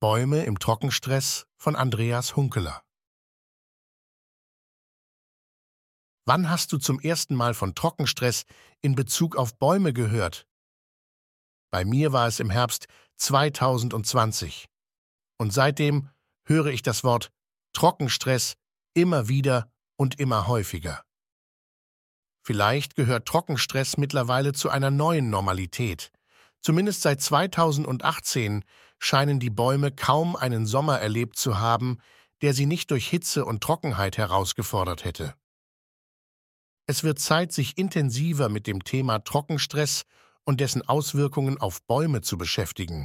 Bäume im Trockenstress von Andreas Hunkeler. Wann hast du zum ersten Mal von Trockenstress in Bezug auf Bäume gehört? Bei mir war es im Herbst 2020. Und seitdem höre ich das Wort Trockenstress immer wieder und immer häufiger. Vielleicht gehört Trockenstress mittlerweile zu einer neuen Normalität. Zumindest seit 2018 scheinen die Bäume kaum einen Sommer erlebt zu haben, der sie nicht durch Hitze und Trockenheit herausgefordert hätte. Es wird Zeit, sich intensiver mit dem Thema Trockenstress und dessen Auswirkungen auf Bäume zu beschäftigen.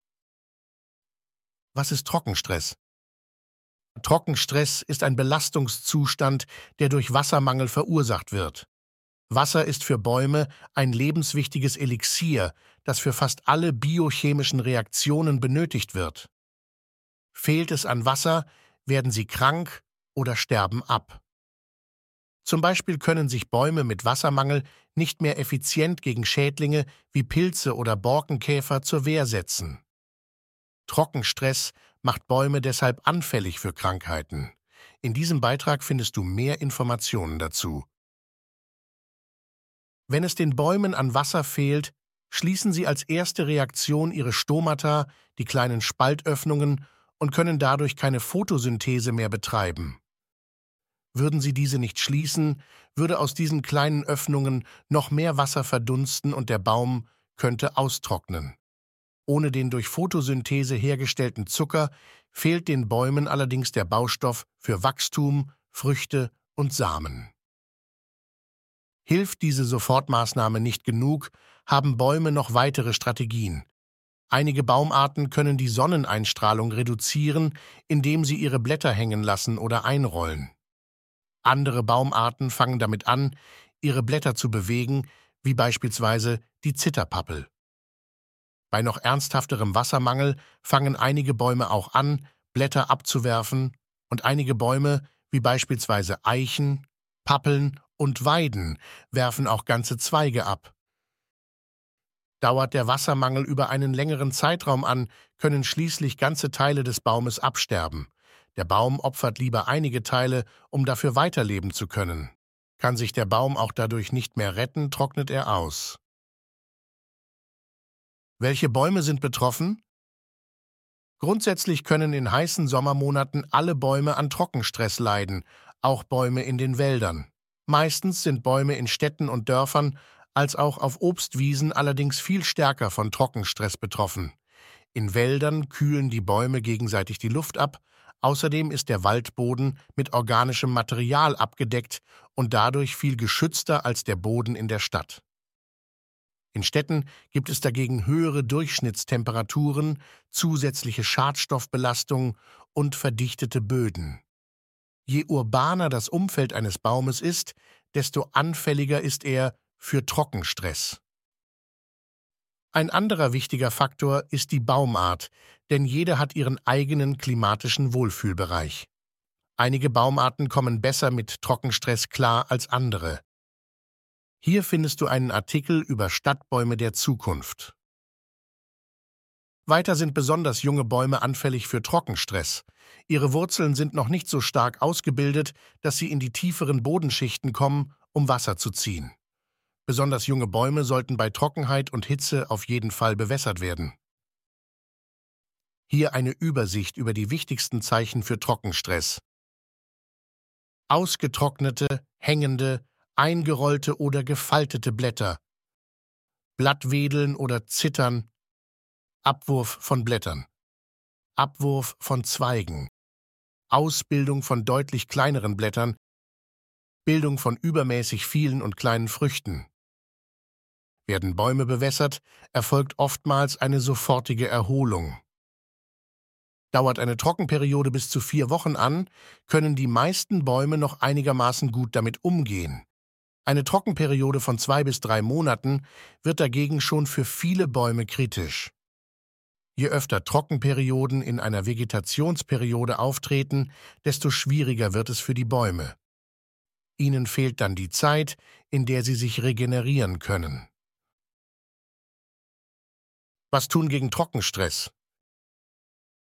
Was ist Trockenstress? Trockenstress ist ein Belastungszustand, der durch Wassermangel verursacht wird. Wasser ist für Bäume ein lebenswichtiges Elixier, das für fast alle biochemischen Reaktionen benötigt wird. Fehlt es an Wasser, werden sie krank oder sterben ab. Zum Beispiel können sich Bäume mit Wassermangel nicht mehr effizient gegen Schädlinge wie Pilze oder Borkenkäfer zur Wehr setzen. Trockenstress macht Bäume deshalb anfällig für Krankheiten. In diesem Beitrag findest du mehr Informationen dazu. Wenn es den Bäumen an Wasser fehlt, schließen sie als erste Reaktion ihre Stomata, die kleinen Spaltöffnungen, und können dadurch keine Photosynthese mehr betreiben. Würden sie diese nicht schließen, würde aus diesen kleinen Öffnungen noch mehr Wasser verdunsten und der Baum könnte austrocknen. Ohne den durch Photosynthese hergestellten Zucker fehlt den Bäumen allerdings der Baustoff für Wachstum, Früchte und Samen. Hilft diese Sofortmaßnahme nicht genug, haben Bäume noch weitere Strategien. Einige Baumarten können die Sonneneinstrahlung reduzieren, indem sie ihre Blätter hängen lassen oder einrollen. Andere Baumarten fangen damit an, ihre Blätter zu bewegen, wie beispielsweise die Zitterpappel. Bei noch ernsthafterem Wassermangel fangen einige Bäume auch an, Blätter abzuwerfen, und einige Bäume, wie beispielsweise Eichen, Pappeln und Weiden, werfen auch ganze Zweige ab. Dauert der Wassermangel über einen längeren Zeitraum an, können schließlich ganze Teile des Baumes absterben. Der Baum opfert lieber einige Teile, um dafür weiterleben zu können. Kann sich der Baum auch dadurch nicht mehr retten, trocknet er aus. Welche Bäume sind betroffen? Grundsätzlich können in heißen Sommermonaten alle Bäume an Trockenstress leiden, auch Bäume in den Wäldern. Meistens sind Bäume in Städten und Dörfern als auch auf Obstwiesen allerdings viel stärker von Trockenstress betroffen. In Wäldern kühlen die Bäume gegenseitig die Luft ab, außerdem ist der Waldboden mit organischem Material abgedeckt und dadurch viel geschützter als der Boden in der Stadt. In Städten gibt es dagegen höhere Durchschnittstemperaturen, zusätzliche Schadstoffbelastung und verdichtete Böden. Je urbaner das Umfeld eines Baumes ist, desto anfälliger ist er für Trockenstress. Ein anderer wichtiger Faktor ist die Baumart, denn jede hat ihren eigenen klimatischen Wohlfühlbereich. Einige Baumarten kommen besser mit Trockenstress klar als andere. Hier findest du einen Artikel über Stadtbäume der Zukunft. Weiter sind besonders junge Bäume anfällig für Trockenstress. Ihre Wurzeln sind noch nicht so stark ausgebildet, dass sie in die tieferen Bodenschichten kommen, um Wasser zu ziehen. Besonders junge Bäume sollten bei Trockenheit und Hitze auf jeden Fall bewässert werden. Hier eine Übersicht über die wichtigsten Zeichen für Trockenstress. Ausgetrocknete, hängende, eingerollte oder gefaltete Blätter, Blattwedeln oder Zittern, Abwurf von Blättern, Abwurf von Zweigen, Ausbildung von deutlich kleineren Blättern, Bildung von übermäßig vielen und kleinen Früchten. Werden Bäume bewässert, erfolgt oftmals eine sofortige Erholung. Dauert eine Trockenperiode bis zu 4 Wochen an, können die meisten Bäume noch einigermaßen gut damit umgehen. Eine Trockenperiode von 2 bis 3 Monaten wird dagegen schon für viele Bäume kritisch. Je öfter Trockenperioden in einer Vegetationsperiode auftreten, desto schwieriger wird es für die Bäume. Ihnen fehlt dann die Zeit, in der sie sich regenerieren können. Was tun gegen Trockenstress?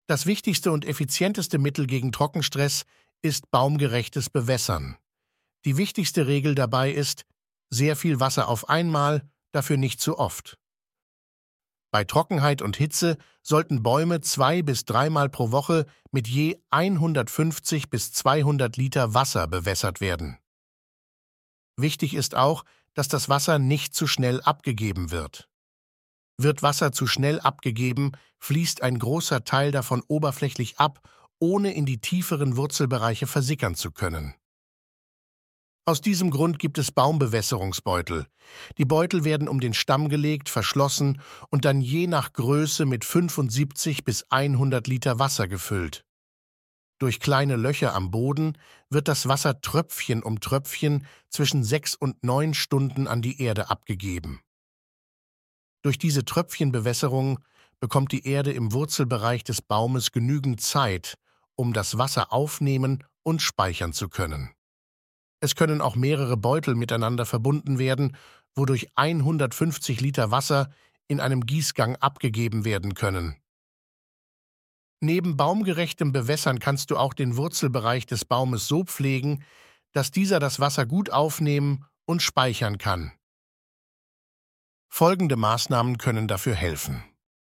Das wichtigste und effizienteste Mittel gegen Trockenstress ist baumgerechtes Bewässern. Die wichtigste Regel dabei ist: sehr viel Wasser auf einmal, dafür nicht zu oft. Bei Trockenheit und Hitze sollten Bäume 2- bis 3-mal pro Woche mit je 150 bis 200 Liter Wasser bewässert werden. Wichtig ist auch, dass das Wasser nicht zu schnell abgegeben wird. Wird Wasser zu schnell abgegeben, fließt ein großer Teil davon oberflächlich ab, ohne in die tieferen Wurzelbereiche versickern zu können. Aus diesem Grund gibt es Baumbewässerungsbeutel. Die Beutel werden um den Stamm gelegt, verschlossen und dann je nach Größe mit 75 bis 100 Liter Wasser gefüllt. Durch kleine Löcher am Boden wird das Wasser Tröpfchen um Tröpfchen zwischen 6 und 9 Stunden an die Erde abgegeben. Durch diese Tröpfchenbewässerung bekommt die Erde im Wurzelbereich des Baumes genügend Zeit, um das Wasser aufnehmen und speichern zu können. Es können auch mehrere Beutel miteinander verbunden werden, wodurch 150 Liter Wasser in einem Gießgang abgegeben werden können. Neben baumgerechtem Bewässern kannst du auch den Wurzelbereich des Baumes so pflegen, dass dieser das Wasser gut aufnehmen und speichern kann. Folgende Maßnahmen können dafür helfen: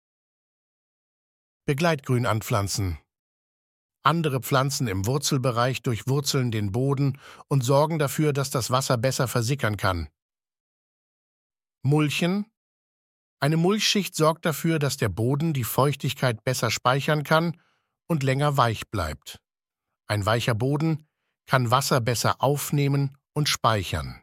Begleitgrün anpflanzen. Andere Pflanzen im Wurzelbereich durchwurzeln den Boden und sorgen dafür, dass das Wasser besser versickern kann. Mulchen. Eine Mulchschicht sorgt dafür, dass der Boden die Feuchtigkeit besser speichern kann und länger weich bleibt. Ein weicher Boden kann Wasser besser aufnehmen und speichern.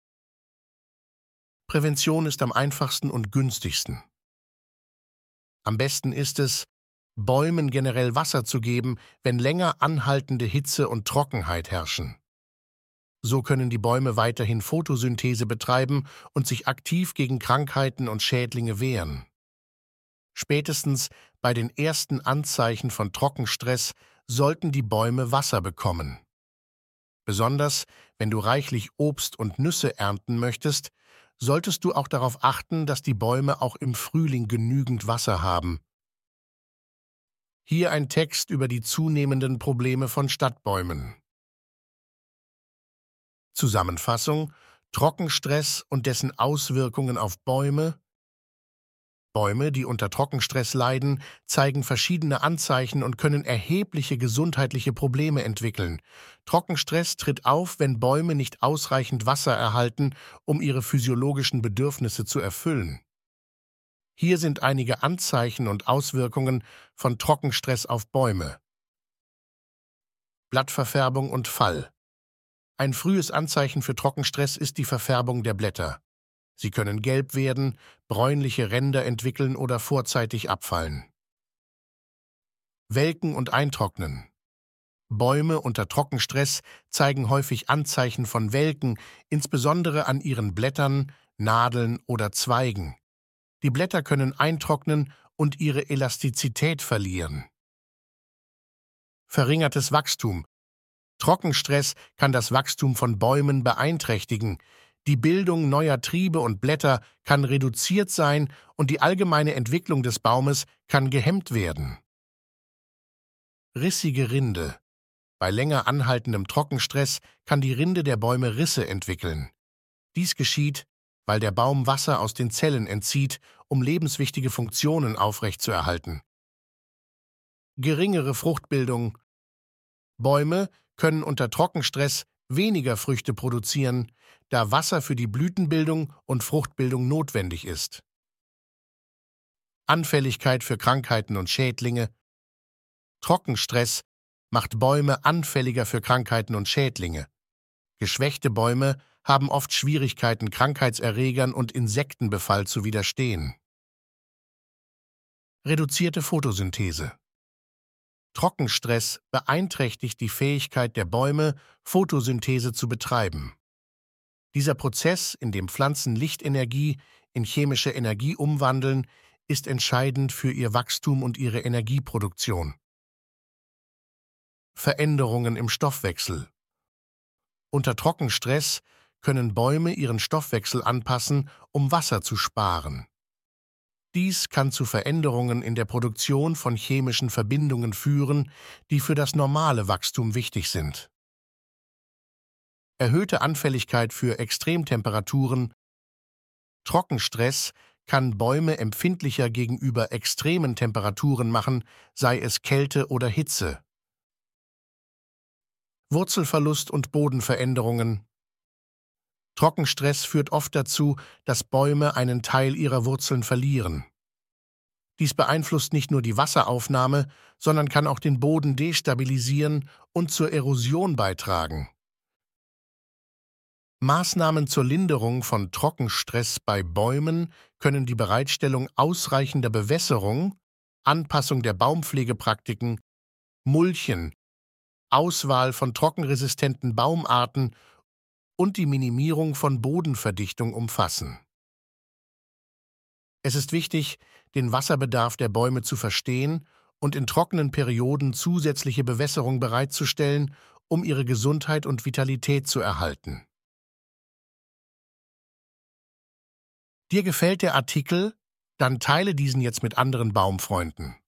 Prävention ist am einfachsten und günstigsten. Am besten ist es, Bäumen generell Wasser zu geben, wenn länger anhaltende Hitze und Trockenheit herrschen. So können die Bäume weiterhin Photosynthese betreiben und sich aktiv gegen Krankheiten und Schädlinge wehren. Spätestens bei den ersten Anzeichen von Trockenstress sollten die Bäume Wasser bekommen. Besonders wenn du reichlich Obst und Nüsse ernten möchtest, solltest du auch darauf achten, dass die Bäume auch im Frühling genügend Wasser haben. Hier ein Text über die zunehmenden Probleme von Stadtbäumen. Zusammenfassung: Trockenstress und dessen Auswirkungen auf Bäume. Bäume, die unter Trockenstress leiden, zeigen verschiedene Anzeichen und können erhebliche gesundheitliche Probleme entwickeln. Trockenstress tritt auf, wenn Bäume nicht ausreichend Wasser erhalten, um ihre physiologischen Bedürfnisse zu erfüllen. Hier sind einige Anzeichen und Auswirkungen von Trockenstress auf Bäume. Blattverfärbung und Fall. Ein frühes Anzeichen für Trockenstress ist die Verfärbung der Blätter. Sie können gelb werden, bräunliche Ränder entwickeln oder vorzeitig abfallen. Welken und Eintrocknen. Bäume unter Trockenstress zeigen häufig Anzeichen von Welken, insbesondere an ihren Blättern, Nadeln oder Zweigen. Die Blätter können eintrocknen und ihre Elastizität verlieren. Verringertes Wachstum. Trockenstress kann das Wachstum von Bäumen beeinträchtigen. Die Bildung neuer Triebe und Blätter kann reduziert sein und die allgemeine Entwicklung des Baumes kann gehemmt werden. Rissige Rinde. Bei länger anhaltendem Trockenstress kann die Rinde der Bäume Risse entwickeln. Dies geschieht, weil der Baum Wasser aus den Zellen entzieht, um lebenswichtige Funktionen aufrechtzuerhalten. Geringere Fruchtbildung. Bäume können unter Trockenstress weniger Früchte produzieren, da Wasser für die Blütenbildung und Fruchtbildung notwendig ist. Anfälligkeit für Krankheiten und Schädlinge. Trockenstress macht Bäume anfälliger für Krankheiten und Schädlinge. Geschwächte Bäume haben oft Schwierigkeiten, Krankheitserregern und Insektenbefall zu widerstehen. Reduzierte Photosynthese. Trockenstress beeinträchtigt die Fähigkeit der Bäume, Photosynthese zu betreiben. Dieser Prozess, in dem Pflanzen Lichtenergie in chemische Energie umwandeln, ist entscheidend für ihr Wachstum und ihre Energieproduktion. Veränderungen im Stoffwechsel. Unter Trockenstress können Bäume ihren Stoffwechsel anpassen, um Wasser zu sparen. Dies kann zu Veränderungen in der Produktion von chemischen Verbindungen führen, die für das normale Wachstum wichtig sind. Erhöhte Anfälligkeit für Extremtemperaturen, Trockenstress kann Bäume empfindlicher gegenüber extremen Temperaturen machen, sei es Kälte oder Hitze. Wurzelverlust und Bodenveränderungen. Trockenstress führt oft dazu, dass Bäume einen Teil ihrer Wurzeln verlieren. Dies beeinflusst nicht nur die Wasseraufnahme, sondern kann auch den Boden destabilisieren und zur Erosion beitragen. Maßnahmen zur Linderung von Trockenstress bei Bäumen können die Bereitstellung ausreichender Bewässerung, Anpassung der Baumpflegepraktiken, Mulchen, Auswahl von trockenresistenten Baumarten und die Minimierung von Bodenverdichtung umfassen. Es ist wichtig, den Wasserbedarf der Bäume zu verstehen und in trockenen Perioden zusätzliche Bewässerung bereitzustellen, um ihre Gesundheit und Vitalität zu erhalten. Dir gefällt der Artikel? Dann teile diesen jetzt mit anderen Baumfreunden.